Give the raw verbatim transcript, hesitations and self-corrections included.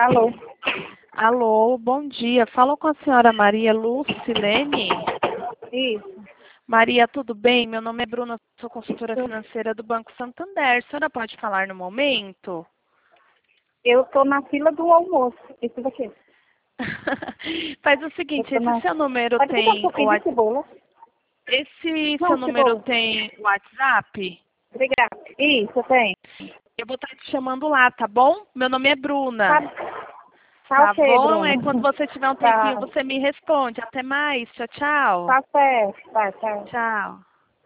Alô? Alô, bom dia. Falo com a senhora Maria Lucilene. Isso. Maria, tudo bem? Meu nome é Bruna, sou consultora financeira do Banco Santander. A senhora pode falar no momento? Eu estou na fila do almoço. Isso daqui. Faz o seguinte, esse na... seu número Pode botar um tem pouquinho o de cebola. Esse Não, seu número cebola. tem WhatsApp? Obrigada. Isso, tem. Eu vou estar te chamando lá, tá bom? Meu nome é Bruna. Tá, tá Tá ok, bom? Bruna. É quando você tiver um Tá, tempinho, você me responde. Até mais. Tchau, tchau. tá certo. Tá, tchau. Tchau.